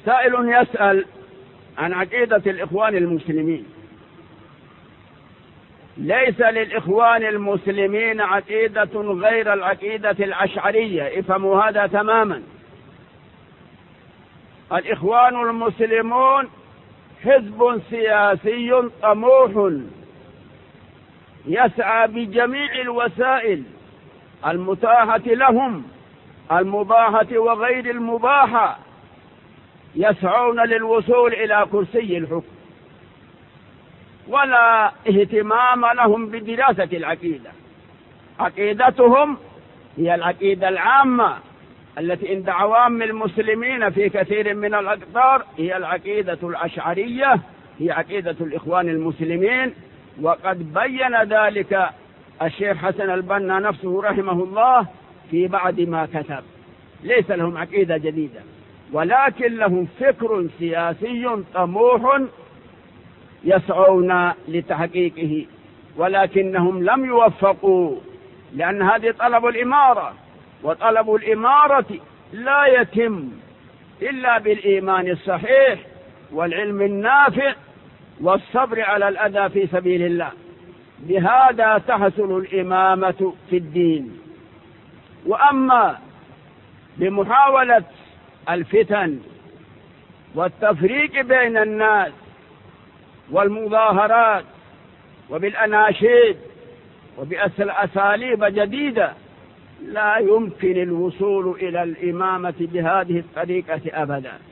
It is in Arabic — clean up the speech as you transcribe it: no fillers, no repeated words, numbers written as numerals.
سائل يسأل عن عقيدة الإخوان المسلمين. ليس للإخوان المسلمين عقيدة غير العقيدة الأشعرية، افهموا هذا تماما. الإخوان المسلمون حزب سياسي طموح يسعى بجميع الوسائل المتاحة لهم، المباحة وغير المباحة، يسعون للوصول إلى كرسي الحكم، ولا اهتمام لهم بدراسة العقيدة. عقيدتهم هي العقيدة العامة التي عند عوام المسلمين في كثير من الأقطار، هي العقيدة الأشعرية، هي عقيدة الإخوان المسلمين. وقد بين ذلك الشيخ حسن البنا نفسه رحمه الله في بعض ما كتب. ليس لهم عقيدة جديدة، ولكن لهم فكر سياسي طموح يسعون لتحقيقه، ولكنهم لم يوفقوا، لأن هذه طلب الإمارة، وطلب الإمارة لا يتم إلا بالإيمان الصحيح والعلم النافع والصبر على الأذى في سبيل الله. بهذا تحصل الإمامة في الدين. وأما بمحاولة الفتن والتفريق بين الناس والمظاهرات وبالأناشيد وبأساليب جديدة، لا يمكن الوصول إلى الإمامة بهذه الطريقة أبدا.